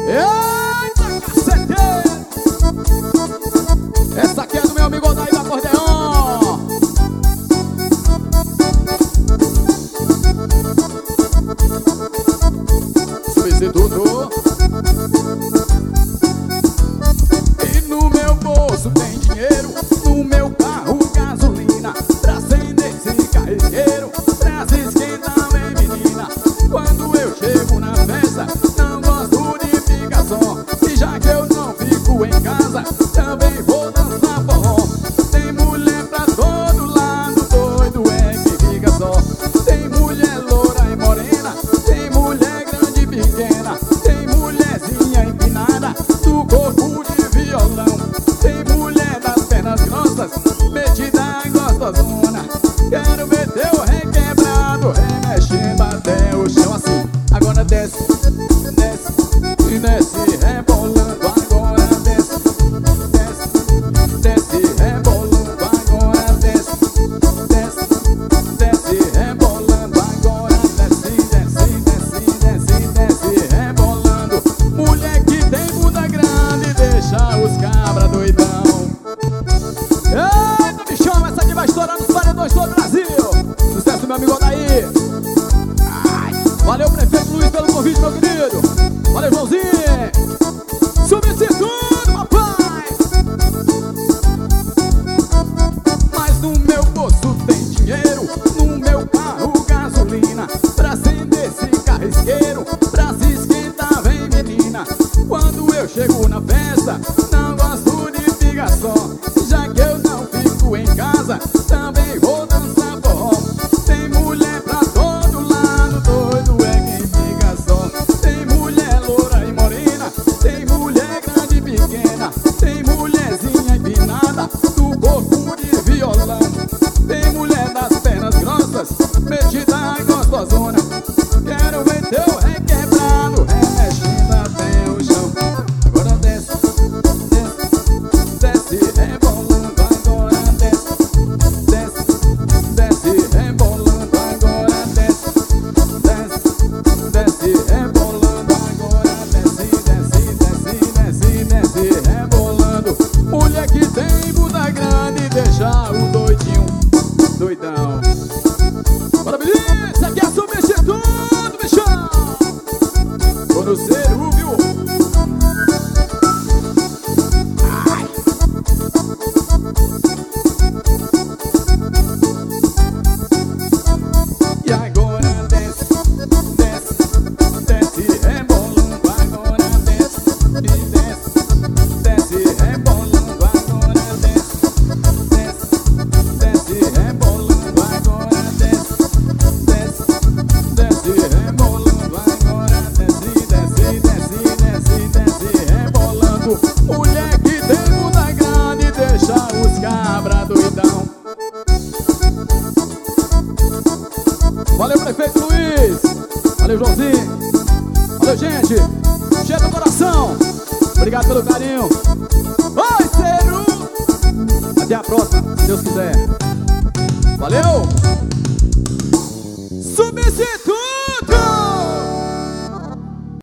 Eita, cacete! Essa aqui é do meu amigo Odaí do acordeon. Substituto. E no meu bolso tem dinheiro, no meu carro gasolina, pra acender esse carregueiro, pra se esquentar bem menina. Quando eu chego na festa, não gosto de ficar só, e já que eu não fico em casa, também vou dançar forró. Tem mulher pra todo lado, doido é que fica só. Tem mulher loura e morena, tem mulher grande e pequena, tem mulherzinha empinada, do corpo de violão, tem mulher das pernas grossas, metida e gostosona. Quero ver teu requebrado, remexendo até o chão assim. Agora desce, desce e desce, rebolando. Agora desce, desce, desce, rebolando. Agora desce, desce, desce, rebolando. Agora desce, desce, desce, desce, desce, rebolando. Mulher que tem bunda grande, deixa os cabra doidão. Eita, bichão, essa aqui vai estourar nos paredões do Brasil. Sucesso, meu amigo Odaí. Valeu, prefeito Luiz, pelo convite, meu querido. Valeu, Joãozinho. Substituto, papai. Mas no meu bolso tem dinheiro, no meu carro gasolina, pra acender esse carrisqueiro, pra se esquentar, vem menina. Quando eu chego na festa, não gosto de ficar só, já que eu não fico em casa, também vou dançar forró. Tem mulher pra todo lado, doido é quem fica só. Tem mulher loura e morena, tem mulher grande e pequena, tem mulherzinha empinada, do corpo de violão, tem mulher das pernas grossas, metida e gostosona. Quero ver teu requebrado, remexendo até o chão. Agora desce, desce, desce, rebolando. Agora desce, desce, desce, rebolando. Agora desce, desce, desce, rebolando. Agora desce, desce, desce, desce, desce, rebolando. Mulher que tem bunda grande, deixa o doidinho doidão. Bora, beleza? Isso aqui é substituto, bichão. Quando você ouviu. Ai. E agora desce, desce, desce, rebolando. Agora desce, e desce, desce, rebolando. Agora desce, desce, desce, rebolando. Agora desce, desce, desce, rebolando. Agora desce, desce, desce, desce, desce, rebolando. Mulher que tem bunda grande, deixa os cabra doidão. Valeu, prefeito Luiz. Valeu, Joãozinho. Valeu, gente. Cheio do coração. Obrigado pelo carinho. Oi, Ceru. Até a próxima, se Deus quiser. Valeu. Substituto.